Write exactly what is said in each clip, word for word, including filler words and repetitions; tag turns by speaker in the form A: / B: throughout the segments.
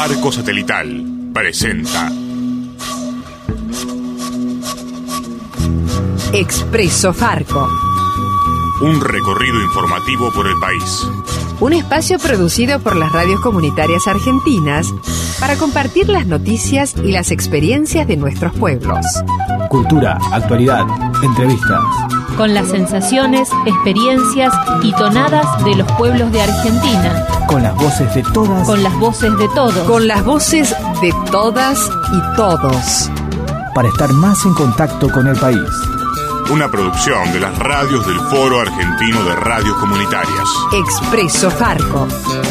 A: Farco Satelital presenta
B: Expreso Farco.
A: Un recorrido informativo por el país.
B: Un espacio producido por las radios comunitarias argentinas para compartir las noticias y las experiencias de nuestros pueblos.
C: Cultura, actualidad, entrevistas.
D: Con las sensaciones, experiencias y tonadas de los pueblos de Argentina.
C: Con las voces de todas.
D: Con las voces de todos.
B: Con las voces de todas y todos.
C: Para estar más en contacto con el país.
A: Una producción de las radios del Foro Argentino de Radios Comunitarias.
B: Expreso Farco.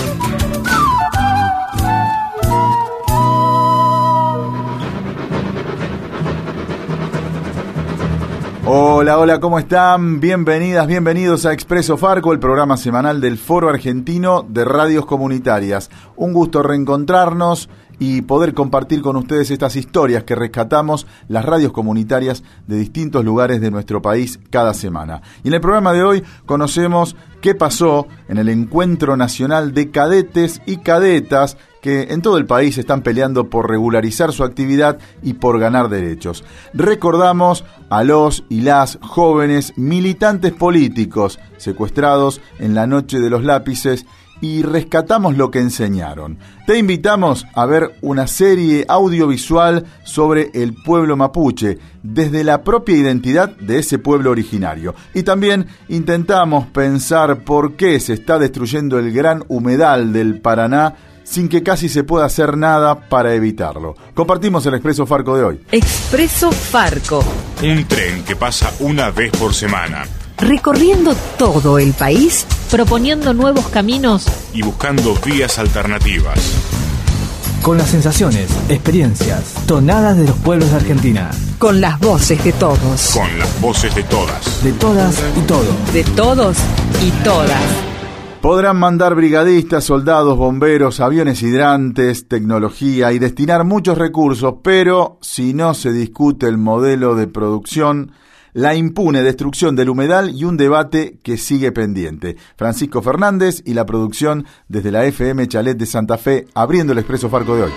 E: Hola, hola, ¿cómo están? Bienvenidas, bienvenidos a Expreso Farco, el programa semanal del Foro Argentino de Radios Comunitarias. Un gusto reencontrarnos y poder compartir con ustedes estas historias que rescatamos las radios comunitarias de distintos lugares de nuestro país cada semana. Y en el programa de hoy conocemos qué pasó en el Encuentro Nacional de Cadetes y Cadetas que en todo el país están peleando por regularizar su actividad y por ganar derechos. Recordamos a los y las jóvenes militantes políticos secuestrados en la Noche de los Lápices y rescatamos lo que enseñaron. Te invitamos a ver una serie audiovisual sobre el pueblo mapuche, desde la propia identidad de ese pueblo originario. Y también intentamos pensar por qué se está destruyendo el gran humedal del Paraná sin que casi se pueda hacer nada para evitarlo. Compartimos el Expreso Farco de hoy.
B: Expreso Farco.
A: Un tren que pasa una vez por semana.
B: Recorriendo todo el país,
D: proponiendo nuevos caminos
A: y buscando vías alternativas.
C: Con las sensaciones, experiencias, tonadas de los pueblos de Argentina.
B: Con las voces de todos.
A: Con las voces de todas.
C: De todas y todos.
B: De todos y todas.
E: Podrán mandar brigadistas, soldados, bomberos, aviones hidrantes, tecnología y destinar muchos recursos, pero si no se discute el modelo de producción, la impune destrucción del humedal y un debate que sigue pendiente. Francisco Fernández y la producción desde la F M Chalet de Santa Fe, abriendo el Expreso Farco de hoy.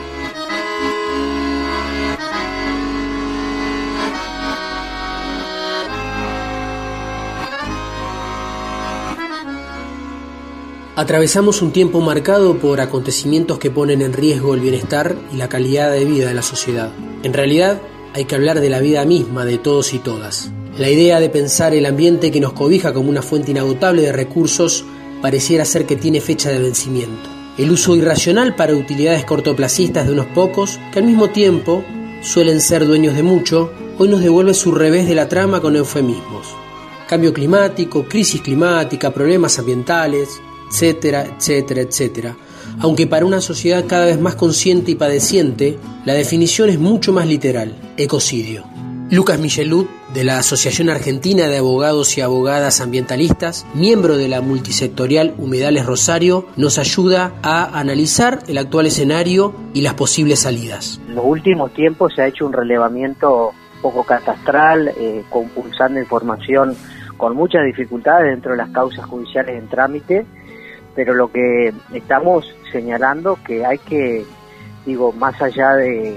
F: Atravesamos un tiempo marcado por acontecimientos que ponen en riesgo el bienestar y la calidad de vida de la sociedad. En realidad, hay que hablar de la vida misma de todos y todas. La idea de pensar el ambiente que nos cobija como una fuente inagotable de recursos pareciera ser que tiene fecha de vencimiento. El uso irracional para utilidades cortoplacistas de unos pocos, que al mismo tiempo suelen ser dueños de mucho, hoy nos devuelve su revés de la trama con eufemismos. Cambio climático, crisis climática, problemas ambientales, etcétera, etcétera, etcétera. Aunque para una sociedad cada vez más consciente y padeciente, la definición es mucho más literal: ecocidio. Lucas Michelud, de la Asociación Argentina de Abogados y Abogadas Ambientalistas, miembro de la multisectorial Humedales Rosario, nos ayuda a analizar el actual escenario y las posibles salidas.
G: En los últimos tiempos se ha hecho un relevamiento poco catastral, eh, compulsando información con muchas dificultades dentro de las causas judiciales en trámite, pero lo que estamos señalando que hay que, digo, más allá de,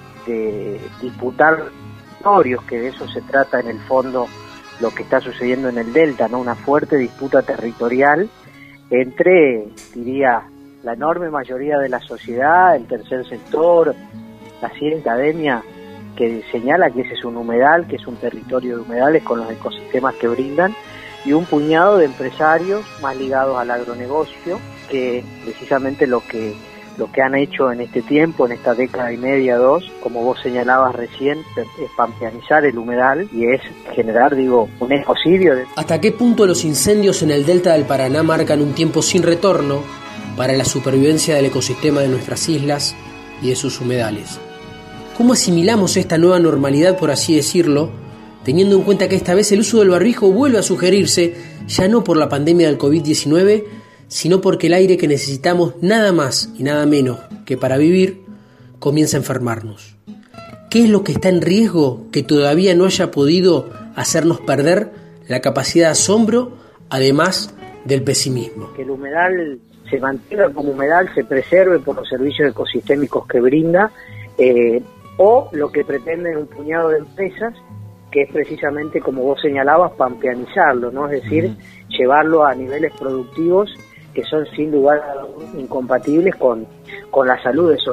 G: de disputar territorios, que de eso se trata en el fondo lo que está sucediendo en el Delta, ¿no? Una fuerte disputa territorial entre, diría, la enorme mayoría de la sociedad, el tercer sector, la ciencia academia, que señala que ese es un humedal, que es un territorio de humedales con los ecosistemas que brindan, y un puñado de empresarios más ligados al agronegocio, que precisamente lo que lo que han hecho en este tiempo, en esta década y media, dos, como vos señalabas recién, es pampeanizar el humedal y es generar, digo, un ecocidio. De...
F: ¿Hasta qué punto los incendios en el delta del Paraná marcan un tiempo sin retorno para la supervivencia del ecosistema de nuestras islas y de sus humedales? ¿Cómo asimilamos esta nueva normalidad, por así decirlo, teniendo en cuenta que esta vez el uso del barbijo vuelve a sugerirse, ya no por la pandemia del covid diecinueve, sino porque el aire que necesitamos nada más y nada menos que para vivir comienza a enfermarnos? ¿Qué es lo que está en riesgo que todavía no haya podido hacernos perder la capacidad de asombro, además del pesimismo?
G: Que el humedal se mantenga como humedal, se preserve por los servicios ecosistémicos que brinda, eh, o lo que pretenden un puñado de empresas, que es precisamente, como vos señalabas, pampeanizarlo, ¿no? Es decir, uh-huh. llevarlo a niveles productivos que son sin lugar incompatibles con, con la salud de esos.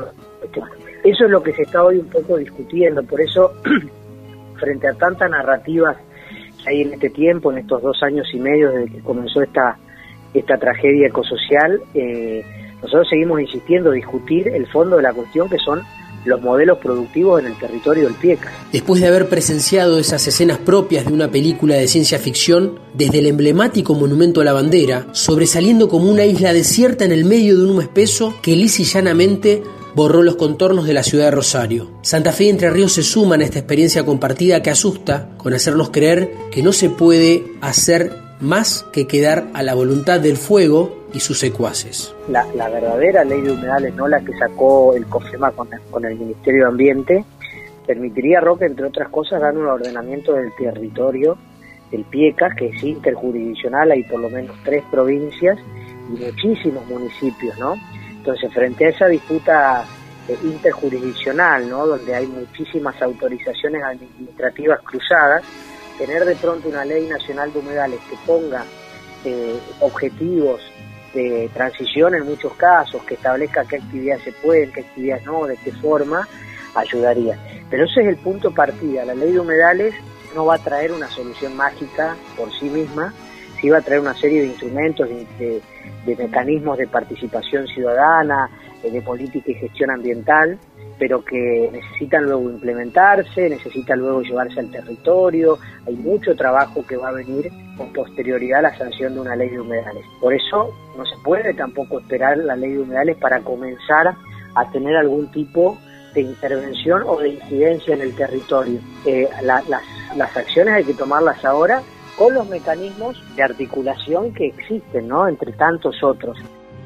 G: Eso es lo que se está hoy un poco discutiendo, por eso, frente a tantas narrativas que hay en este tiempo, en estos dos años y medio desde que comenzó esta, esta tragedia ecosocial, eh, nosotros seguimos insistiendo, discutir el fondo de la cuestión, que son los modelos productivos en el territorio del Piécas.
F: Después de haber presenciado esas escenas propias de una película de ciencia ficción, desde el emblemático monumento a la bandera, sobresaliendo como una isla desierta en el medio de un humo espeso que lisa y llanamente borró los contornos de la ciudad de Rosario. Santa Fe y Entre Ríos se suman a esta experiencia compartida que asusta con hacernos creer que no se puede hacer más que quedar a la voluntad del fuego y sus secuaces.
G: La, la verdadera ley de humedales, no la que sacó el COFEMA con el, con el Ministerio de Ambiente, permitiría, Roque, entre otras cosas, dar un ordenamiento del territorio del Piécas, que es interjurisdiccional, hay por lo menos tres provincias y muchísimos municipios, ¿no? Entonces, frente a esa disputa eh, interjurisdiccional, ¿no?, donde hay muchísimas autorizaciones administrativas cruzadas, tener de pronto una ley nacional de humedales que ponga eh, objetivos de transición en muchos casos, que establezca qué actividades se pueden, qué actividades no, de qué forma, ayudaría. Pero ese es el punto de partida. La ley de humedales no va a traer una solución mágica por sí misma, sí va a traer una serie de instrumentos, de, de, de mecanismos de participación ciudadana, de política y gestión ambiental, pero que necesitan luego implementarse, necesitan luego llevarse al territorio. Hay mucho trabajo que va a venir con posterioridad a la sanción de una ley de humedales. Por eso no se puede tampoco esperar la ley de humedales para comenzar a tener algún tipo de intervención o de incidencia en el territorio. Eh, la, las, las acciones hay que tomarlas ahora con los mecanismos de articulación que existen, ¿no?, entre tantos otros.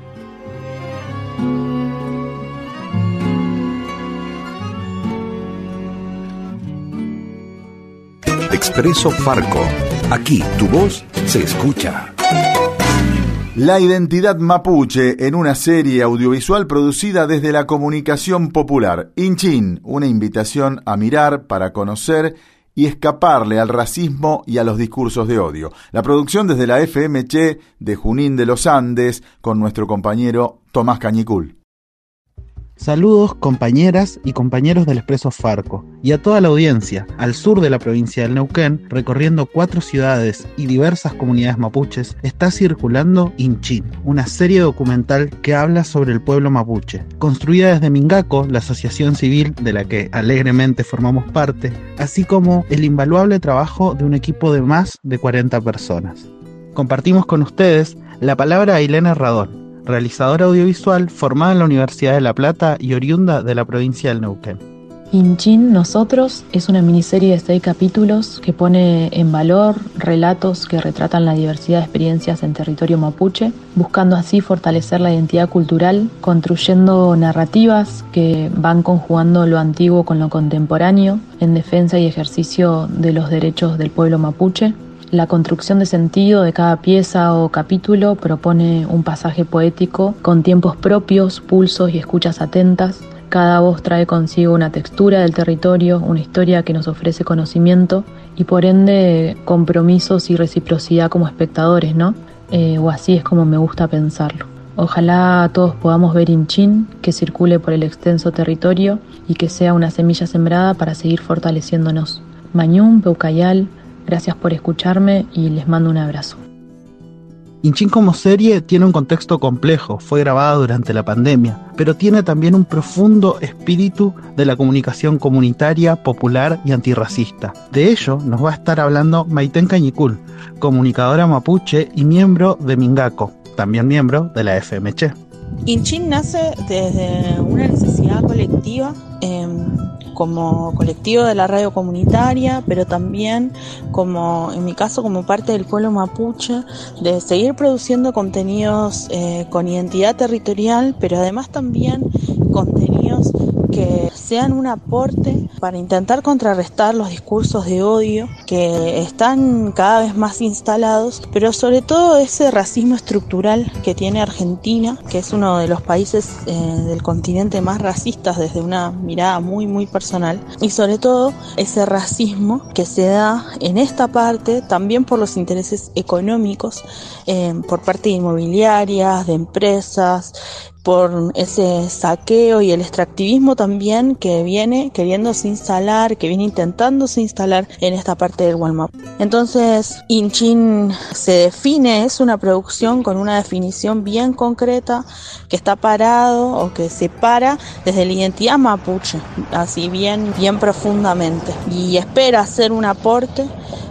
H: Expreso Farco. Aquí tu voz se escucha.
E: La identidad mapuche en una serie audiovisual producida desde la comunicación popular. Inchin, una invitación a mirar para conocer y escaparle al racismo y a los discursos de odio. La producción desde la F M Che de Junín de los Andes con nuestro compañero Tomás Cañicul.
I: Saludos compañeras y compañeros del Expreso Farco y a toda la audiencia. Al sur de la provincia del Neuquén, recorriendo cuatro ciudades y diversas comunidades mapuches, está circulando Inchin, una serie documental que habla sobre el pueblo mapuche. Construida desde Mingaco, la asociación civil de la que alegremente formamos parte, así como el invaluable trabajo de un equipo de más de cuarenta personas. Compartimos con ustedes la palabra a Ilena Radón, realizadora audiovisual formada en la Universidad de La Plata y oriunda de la provincia del Neuquén.
J: Inchin Nosotros es una miniserie de seis capítulos que pone en valor relatos que retratan la diversidad de experiencias en territorio mapuche, buscando así fortalecer la identidad cultural, construyendo narrativas que van conjugando lo antiguo con lo contemporáneo en defensa y ejercicio de los derechos del pueblo mapuche. La construcción de sentido de cada pieza o capítulo propone un pasaje poético con tiempos propios, pulsos y escuchas atentas. Cada voz trae consigo una textura del territorio, una historia que nos ofrece conocimiento y por ende compromisos y reciprocidad como espectadores, ¿no? Eh, o así es como me gusta pensarlo. Ojalá todos podamos ver Inchin, que circule por el extenso territorio y que sea una semilla sembrada para seguir fortaleciéndonos. Mañún, Peucayal, gracias por escucharme y les mando un abrazo.
I: Inchin como serie tiene un contexto complejo, fue grabada durante la pandemia, pero tiene también un profundo espíritu de la comunicación comunitaria, popular y antirracista. De ello nos va a estar hablando Maiten Cañicul, comunicadora mapuche y miembro de Mingaco, también miembro de la F M Che.
K: Inchin nace desde una necesidad colectiva, eh, como colectivo de la radio comunitaria, pero también como, en mi caso, como parte del pueblo mapuche, de seguir produciendo contenidos eh, con identidad territorial, pero además también contenidos que sean un aporte para intentar contrarrestar los discursos de odio que están cada vez más instalados, pero sobre todo ese racismo estructural que tiene Argentina, que es uno de los países eh, del continente más racistas desde una mirada muy muy personal, y sobre todo ese racismo que se da en esta parte también por los intereses económicos, eh, por parte de inmobiliarias, de empresas, por ese saqueo y el extractivismo también que viene queriéndose instalar, que viene intentándose instalar en esta parte del Gualmapu. Entonces, Inchin se define, es una producción con una definición bien concreta, que está parado o que se para desde la identidad mapuche, así bien, bien profundamente, y espera hacer un aporte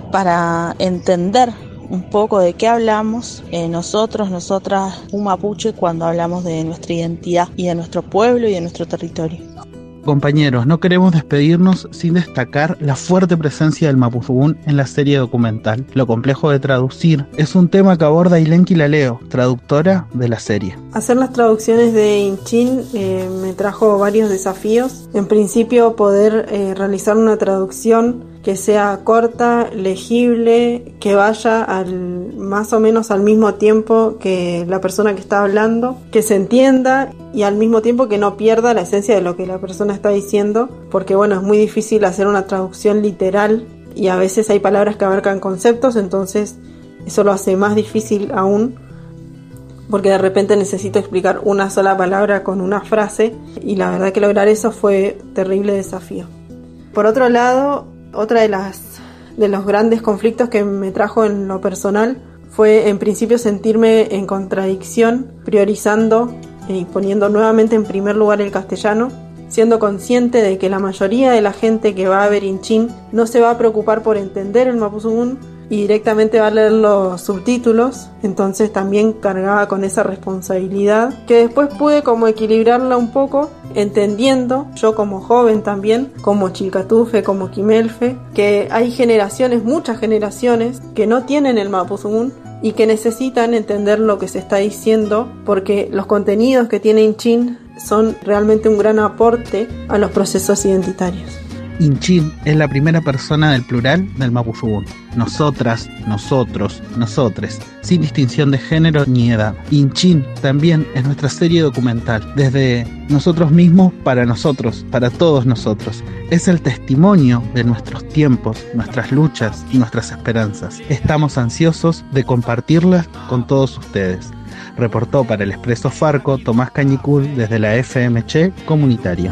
K: para entender un poco de qué hablamos eh, nosotros, nosotras, un mapuche, cuando hablamos de nuestra identidad y de nuestro pueblo y de nuestro territorio.
I: Compañeros, no queremos despedirnos sin destacar la fuerte presencia del mapuzungún en la serie documental. Lo complejo de traducir es un tema que aborda Ilenki Laleo, traductora de la serie.
L: Hacer las traducciones de Inchin eh, me trajo varios desafíos. En principio, poder eh, realizar una traducción que sea corta, legible, que vaya al más o menos al mismo tiempo que la persona que está hablando, que se entienda y al mismo tiempo que no pierda la esencia de lo que la persona está diciendo, porque bueno, es muy difícil hacer una traducción literal y a veces hay palabras que abarcan conceptos, entonces eso lo hace más difícil aún, porque de repente necesito explicar una sola palabra con una frase y la verdad que lograr eso fue un terrible desafío. Por otro lado, otra de las de los grandes conflictos que me trajo en lo personal fue en principio sentirme en contradicción, priorizando y poniendo nuevamente en primer lugar el castellano, siendo consciente de que la mayoría de la gente que va a ver Inchin no se va a preocupar por entender el mapuzungún y directamente va a leer los subtítulos, entonces también cargaba con esa responsabilidad, que después pude como equilibrarla un poco, entendiendo, yo como joven también, como Chilcatufe, como Quimelfe, que hay generaciones, muchas generaciones, que no tienen el mapuzungún y que necesitan entender lo que se está diciendo, porque los contenidos que tiene Inchin son realmente un gran aporte a los procesos identitarios.
I: Inchin es la primera persona del plural del mapuzungún. Nosotras, nosotros, nosotres, sin distinción de género ni edad. Inchin también es nuestra serie documental, desde nosotros mismos para nosotros, para todos nosotros. Es el testimonio de nuestros tiempos, nuestras luchas y nuestras esperanzas. Estamos ansiosos de compartirlas con todos ustedes. Reportó para el Expreso Farco Tomás Cañicul desde la F M Che Comunitaria.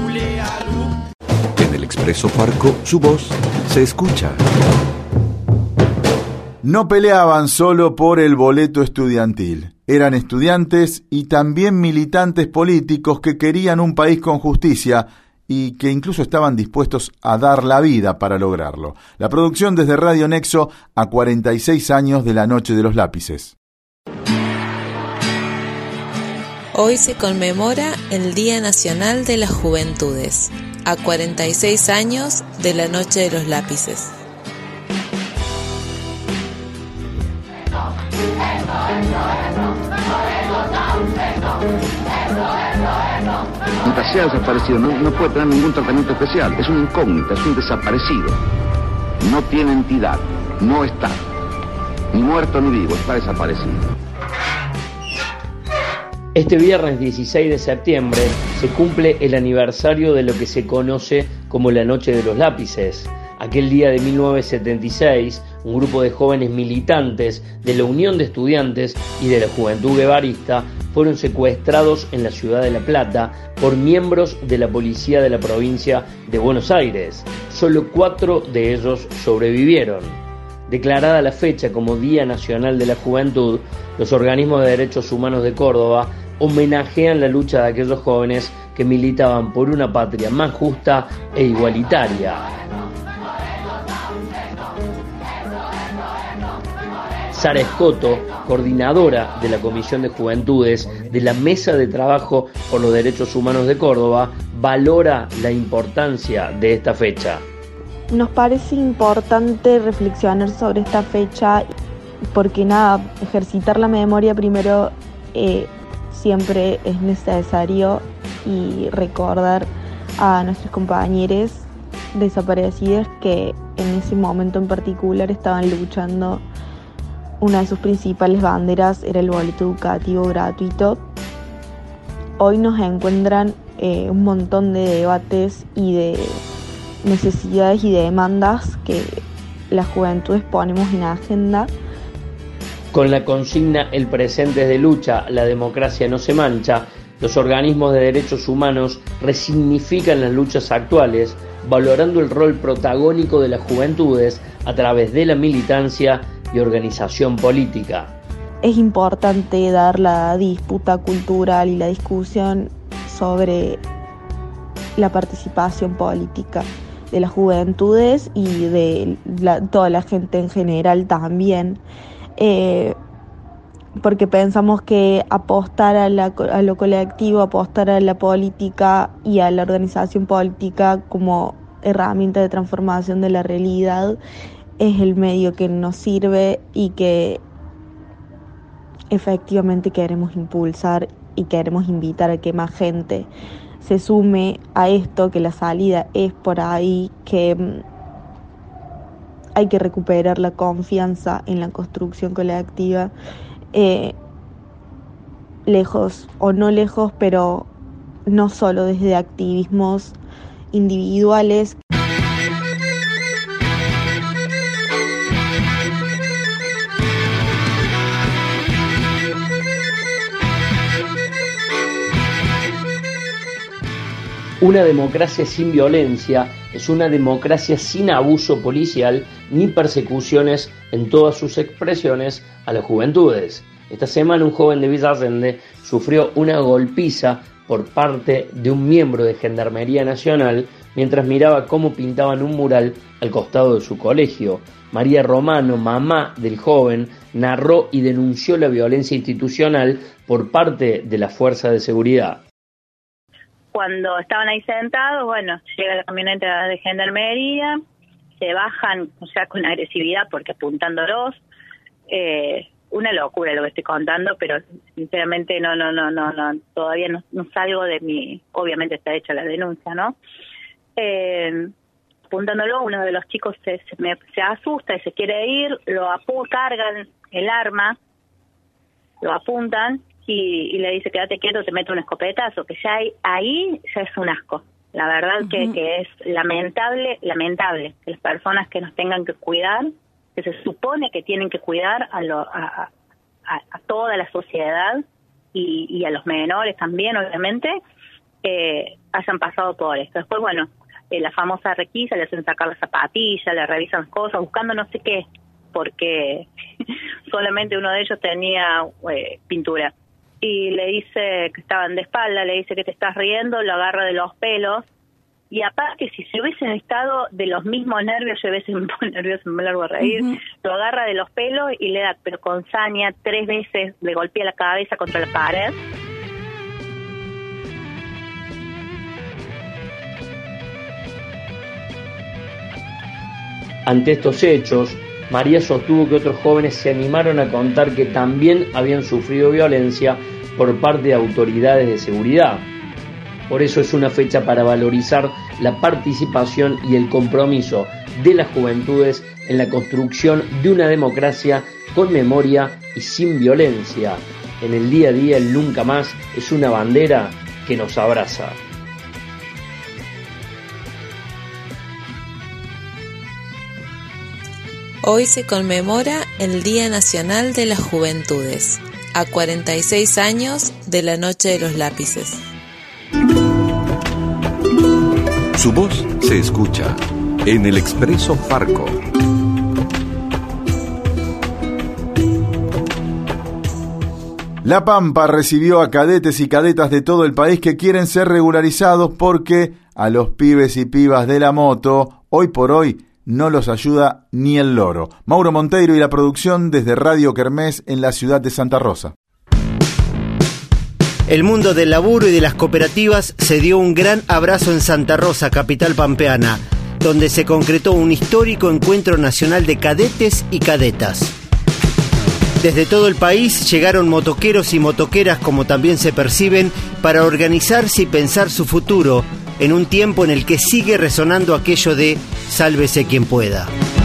H: Expreso Farco, su voz se escucha.
E: No peleaban solo por el boleto estudiantil. Eran estudiantes y también militantes políticos que querían un país con justicia y que incluso estaban dispuestos a dar la vida para lograrlo. La producción desde Radio Nexo a cuarenta y seis años de la Noche de los Lápices.
M: Hoy se conmemora el Día Nacional de las Juventudes, a cuarenta y seis años de la Noche de los Lápices.
N: Mientras sea desaparecido, no, no puede tener ningún tratamiento especial. Es una incógnita, es un desaparecido. No tiene entidad, no está. Ni muerto ni vivo, está desaparecido.
O: Este viernes dieciséis de septiembre se cumple el aniversario de lo que se conoce como la Noche de los Lápices. Aquel día de mil novecientos setenta y seis, un grupo de jóvenes militantes de la Unión de Estudiantes y de la Juventud Guevarista fueron secuestrados en la ciudad de La Plata por miembros de la policía de la provincia de Buenos Aires. Solo cuatro de ellos sobrevivieron. Declarada la fecha como Día Nacional de la Juventud, los organismos de derechos humanos de Córdoba homenajean la lucha de aquellos jóvenes que militaban por una patria más justa e igualitaria. Sara Escoto, coordinadora de la Comisión de Juventudes de la Mesa de Trabajo por los Derechos Humanos de Córdoba, valora la importancia de esta fecha.
P: Nos parece importante reflexionar sobre esta fecha porque nada, ejercitar la memoria primero eh, siempre es necesario y recordar a nuestros compañeros desaparecidos que en ese momento en particular estaban luchando. Una de sus principales banderas era el boleto educativo gratuito. Hoy nos encuentran eh, un montón de debates y de necesidades y de demandas que las juventudes ponemos en agenda.
O: Con la consigna "El presente es de lucha, la democracia no se mancha", los organismos de derechos humanos resignifican las luchas actuales, valorando el rol protagónico de las juventudes a través de la militancia y organización política.
P: Es importante dar la disputa cultural y la discusión sobre la participación política de las juventudes y de la, toda la gente en general también, eh, porque pensamos que apostar a, la, a lo colectivo, apostar a la política y a la organización política como herramienta de transformación de la realidad es el medio que nos sirve y que efectivamente queremos impulsar y queremos invitar a que más gente se sume a esto, que la salida es por ahí, que hay que recuperar la confianza en la construcción colectiva, eh, lejos o no lejos, pero no solo desde activismos individuales.
O: Una democracia sin violencia es una democracia sin abuso policial ni persecuciones en todas sus expresiones a las juventudes. Esta semana un joven de Villa Allende sufrió una golpiza por parte de un miembro de Gendarmería Nacional mientras miraba cómo pintaban un mural al costado de su colegio. María Romano, mamá del joven, narró y denunció la violencia institucional por parte de la fuerza de seguridad.
Q: Cuando estaban ahí sentados, bueno, llega la camioneta de Gendarmería, se bajan, o sea, con agresividad porque apuntándolos, eh, una locura lo que estoy contando, pero sinceramente no, no, no, no, no todavía no, no salgo de mi, obviamente está hecha la denuncia, ¿no? Eh, apuntándolo, uno de los chicos se, se, me, se asusta y se quiere ir, lo apu cargan el arma, lo apuntan, Y, y le dice, quédate quieto, te mete un escopetazo, que ya hay, ahí ya es un asco. La verdad uh-huh. que, que es lamentable, lamentable que las personas que nos tengan que cuidar, que se supone que tienen que cuidar a, lo, a, a, a toda la sociedad y, y a los menores también, obviamente, eh, hayan pasado por esto. Después, bueno, eh, la famosa requisa, le hacen sacar las zapatillas, le revisan cosas, buscando no sé qué, porque solamente uno de ellos tenía eh, pintura. Y le dice que estaban de espalda, le dice que te estás riendo, lo agarra de los pelos. Y aparte, si se hubiesen estado de los mismos nervios, yo a veces me pongo nervioso, me largo a reír, uh-huh. lo agarra de los pelos y le da, pero con saña, tres veces le golpea la cabeza contra la pared.
O: Ante estos hechos, María sostuvo que otros jóvenes se animaron a contar que también habían sufrido violencia por parte de autoridades de seguridad. Por eso es una fecha para valorizar la participación y el compromiso de las juventudes en la construcción de una democracia con memoria y sin violencia. En el día a día, el nunca más es una bandera que nos abraza.
M: Hoy se conmemora el Día Nacional de las Juventudes, a cuarenta y seis años de la Noche de los Lápices.
H: Su voz se escucha en el Expreso Farco.
E: La Pampa recibió a cadetes y cadetas de todo el país que quieren ser regularizados porque a los pibes y pibas de la moto, hoy por hoy, no los ayuda ni el loro. Mauro Monteiro y la producción desde Radio Kermés en la ciudad de Santa Rosa.
R: El mundo del laburo y de las cooperativas se dio un gran abrazo en Santa Rosa, capital pampeana, donde se concretó un histórico encuentro nacional de cadetes y cadetas. Desde todo el país llegaron motoqueros y motoqueras, como también se perciben, para organizarse y pensar su futuro, en un tiempo en el que sigue resonando aquello de sálvese quien pueda.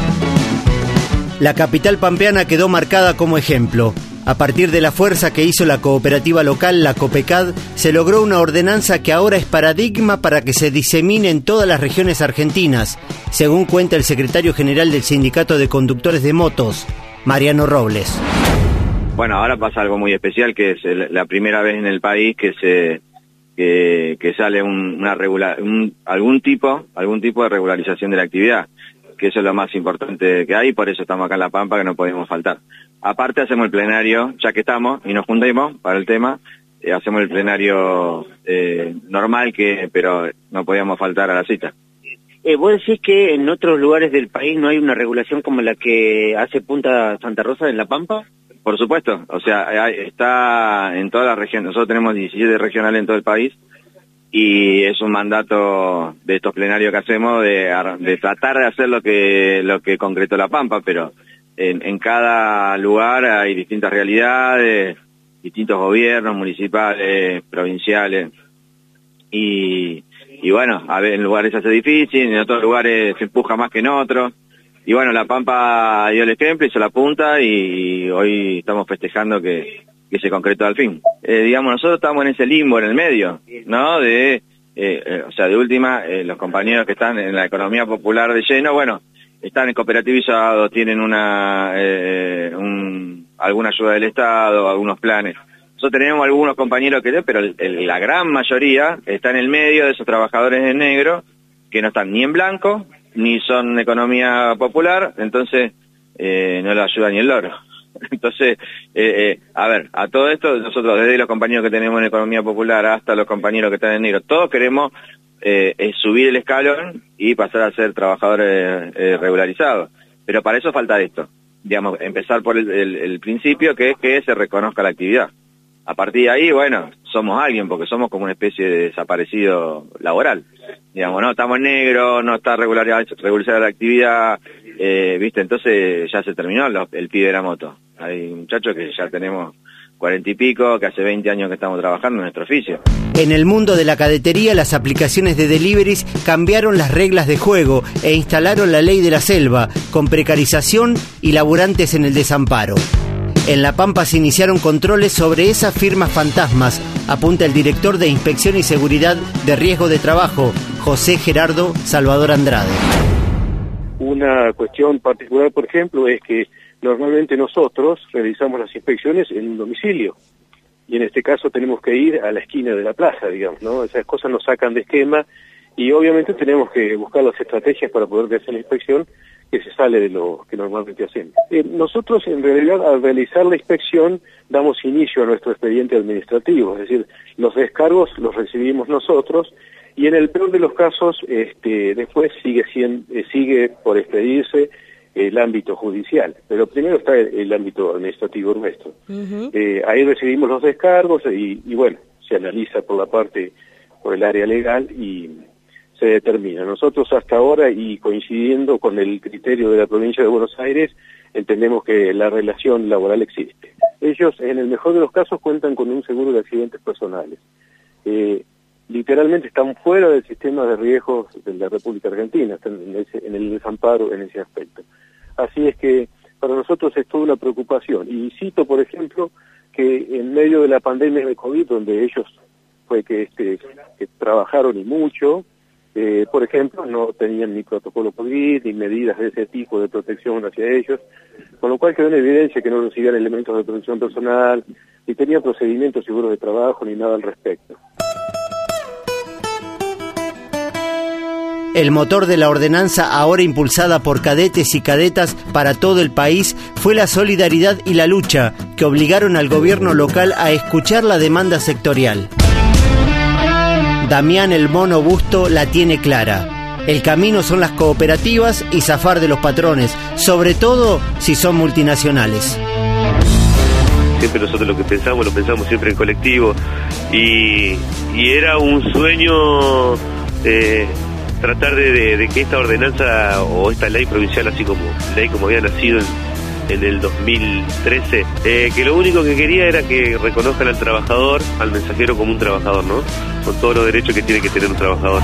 R: La capital pampeana quedó marcada como ejemplo. A partir de la fuerza que hizo la cooperativa local, la COPECAD, se logró una ordenanza que ahora es paradigma para que se disemine en todas las regiones argentinas, según cuenta el secretario general del Sindicato de Conductores de Motos, Mariano Robles.
S: Bueno, ahora pasa algo muy especial, que es el, la primera vez en el país que se que, que sale un, una regula, un, algún tipo algún tipo de regularización de la actividad, que eso es lo más importante que hay, por eso estamos acá en La Pampa, que no podemos faltar. Aparte hacemos el plenario, ya que estamos y nos juntemos para el tema, eh, hacemos el plenario eh, normal, que pero no podíamos faltar a la cita.
T: Eh, ¿Vos decís que en otros lugares del país no hay una regulación como la que hace Punta Santa Rosa en La Pampa?
S: Por supuesto, o sea, hay, está en todas las regiones, nosotros tenemos diecisiete regionales en todo el país, y es un mandato de estos plenarios que hacemos de, de tratar de hacer lo que lo que concretó La Pampa, pero en, en cada lugar hay distintas realidades, distintos gobiernos municipales, provinciales, y, y bueno, a ver, en lugares se hace difícil, en otros lugares se empuja más que en otros, y bueno, La Pampa dio el ejemplo, hizo la punta, y hoy estamos festejando que que se concretó al fin. Eh, digamos, nosotros estamos en ese limbo, en el medio, ¿no? De, eh, eh, o sea, de última, eh, los compañeros que están en la economía popular de lleno, bueno, están cooperativizados, tienen una eh, un, alguna ayuda del Estado, algunos planes. Nosotros tenemos algunos compañeros que, pero el, el, la gran mayoría está en el medio de esos trabajadores en negro, que no están ni en blanco, ni son economía popular, entonces eh, no lo ayuda ni el loro. Entonces, eh, eh, a ver, a todo esto, nosotros desde los compañeros que tenemos en economía popular hasta los compañeros que están en negro, todos queremos eh, eh, subir el escalón y pasar a ser trabajadores eh, regularizados. Pero para eso falta esto, digamos, empezar por el, el, el principio, que es que se reconozca la actividad. A partir de ahí, bueno, somos alguien, porque somos como una especie de desaparecido laboral. Digamos, no estamos en negro, no está regularizada, regularizada la actividad, eh, ¿viste? Entonces ya se terminó lo, el pibe de la moto. Hay muchachos que ya tenemos cuarenta y pico, que hace veinte años que estamos trabajando en nuestro oficio.
R: En el mundo de la cadetería, las aplicaciones de deliveries cambiaron las reglas de juego e instalaron la ley de la selva, con precarización y laburantes en el desamparo. En La Pampa se iniciaron controles sobre esas firmas fantasmas, apunta el director de Inspección y Seguridad de Riesgo de Trabajo, José Gerardo Salvador Andrade.
U: Una cuestión particular, por ejemplo, es que normalmente nosotros realizamos las inspecciones en un domicilio, y en este caso tenemos que ir a la esquina de la plaza, digamos, ¿no? Esas cosas nos sacan de esquema, y obviamente tenemos que buscar las estrategias para poder hacer la inspección, que se sale de lo que normalmente hacemos. Eh, nosotros, en realidad, al realizar la inspección, damos inicio a nuestro expediente administrativo, es decir, los descargos los recibimos nosotros, y en el peor de los casos, este, después sigue siendo, eh, sigue por expedirse el ámbito judicial, pero primero está el, el ámbito administrativo nuestro. Uh-huh. Eh, ahí recibimos los descargos y, y bueno, se analiza por la parte, por el área legal y se determina. Nosotros hasta ahora, y coincidiendo con el criterio de la provincia de Buenos Aires, entendemos que la relación laboral existe. Ellos, en el mejor de los casos, cuentan con un seguro de accidentes personales. Eh, literalmente están fuera del sistema de riesgos de la República Argentina, están en, ese, en el desamparo en ese aspecto. Así es que para nosotros es toda una preocupación. Y cito, por ejemplo, que en medio de la pandemia de COVID, donde ellos fue que, este, que trabajaron y mucho, Eh, por ejemplo, no tenían ni protocolo COVID, ni medidas de ese tipo de protección hacia ellos, con lo cual quedó en evidencia que no recibían elementos de protección personal, ni tenían procedimientos seguros de trabajo, ni nada al respecto.
R: El motor de la ordenanza, ahora impulsada por cadetes y cadetas para todo el país, fue la solidaridad y la lucha, que obligaron al gobierno local a escuchar la demanda sectorial. Damián el Mono Busto la tiene clara. El camino son las cooperativas y zafar de los patrones, sobre todo si son multinacionales.
V: Siempre nosotros lo que pensamos, lo pensamos siempre en colectivo, y, y era un sueño eh, tratar de, de, de que esta ordenanza o esta ley provincial, así como ley como había nacido en, en el dos mil trece, eh, que lo único que quería era que reconozcan al trabajador, al mensajero como un trabajador, ¿no? Con todos los derechos que tiene que tener un trabajador.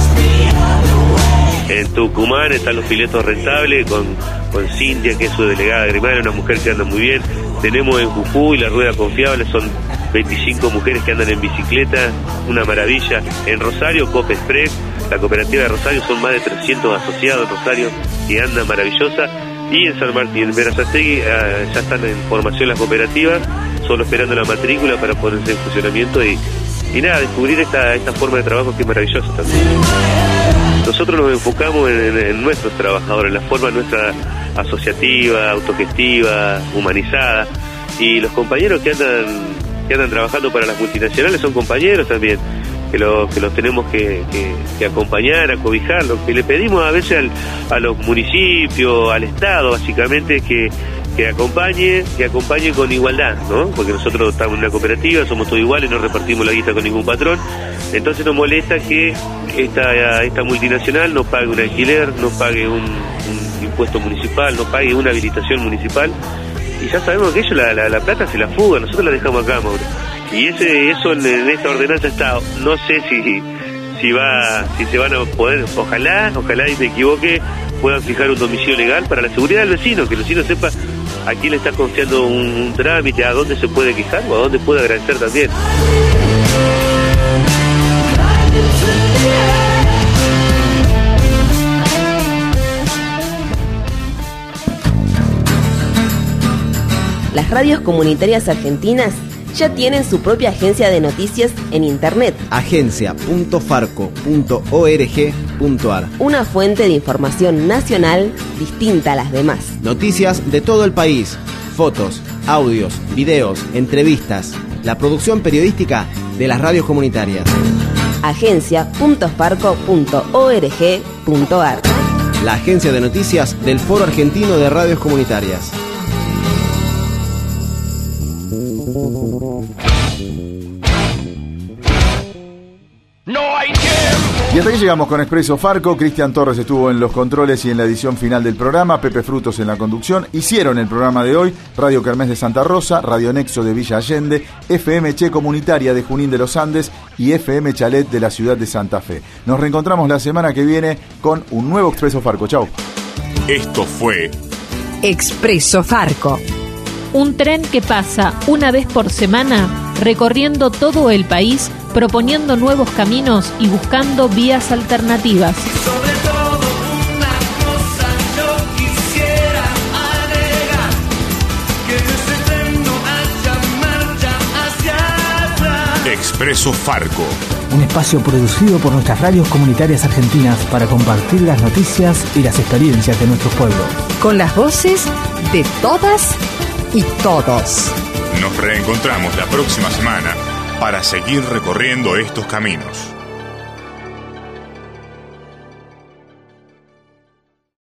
V: En Tucumán están los piletos rentables con, con Cintia, que es su delegada gremial, una mujer que anda muy bien. Tenemos en Jujuy la rueda confiable, son veinticinco mujeres que andan en bicicleta, una maravilla. En Rosario, Cope Express, la cooperativa de Rosario, son más de trescientos asociados en Rosario que andan maravillosa. Y en San Martín, en Berazategui, uh, ya están en formación las cooperativas, solo esperando la matrícula para ponerse en funcionamiento y, y nada, descubrir esta, esta forma de trabajo que es maravillosa también. Nosotros nos enfocamos en, en, en nuestros trabajadores, en la forma nuestra asociativa, autogestiva, humanizada, y los compañeros que andan que andan trabajando para las multinacionales son compañeros también, que, lo, que los tenemos que, que, que acompañar, acobijar. Lo que le pedimos a veces al, a los municipios, al Estado, básicamente, es que, que acompañe, que acompañe con igualdad, ¿no? Porque nosotros estamos en una cooperativa, somos todos iguales, no repartimos la guita con ningún patrón. Entonces nos molesta que esta, esta multinacional no pague un alquiler, no pague un, un impuesto municipal, no pague una habilitación municipal. Y ya sabemos que ellos la, la, la plata se la fuga, nosotros la dejamos acá, Mauro. Y ese eso en, en esta ordenanza está, no sé si si va si se van a poder, ojalá, ojalá y me equivoque, puedan fijar un domicilio legal para la seguridad del vecino, que el vecino sepa a quién le está confiando un, un trámite, a dónde se puede quejar o a dónde puede agradecer también.
A: Las radios comunitarias argentinas ya tienen su propia agencia de noticias en internet.
D: agencia punto farco punto org punto ar.
A: Una fuente de información nacional distinta a las demás.
D: Noticias de todo el país, fotos, audios, videos, entrevistas, la producción periodística de las radios comunitarias.
A: agencia punto farco punto org punto ar.
D: La agencia de noticias del Foro Argentino de Radios Comunitarias.
E: Y hasta aquí llegamos con Expreso Farco. Cristian Torres estuvo en los controles y en la edición final del programa, Pepe Frutos en la conducción. Hicieron el programa de hoy Radio Kermés de Santa Rosa, Radio Nexo de Villa Allende, F M Che Comunitaria de Junín de los Andes y F M Chalet de la ciudad de Santa Fe. Nos reencontramos la semana que viene con un nuevo Expreso Farco. Chau.
W: Esto fue
B: Expreso Farco.
X: Un tren que pasa una vez por semana recorriendo todo el país, proponiendo nuevos caminos y buscando vías alternativas.
Y: Sobre todo una cosa yo quisiera agregar, que en ese tren no haya marcha hacia atrás.
W: Expreso Farco.
C: Un espacio producido por nuestras radios comunitarias argentinas para compartir las noticias y las experiencias de nuestros pueblos.
B: Con las voces de todas y todos.
W: Nos reencontramos la próxima semana para seguir recorriendo estos caminos.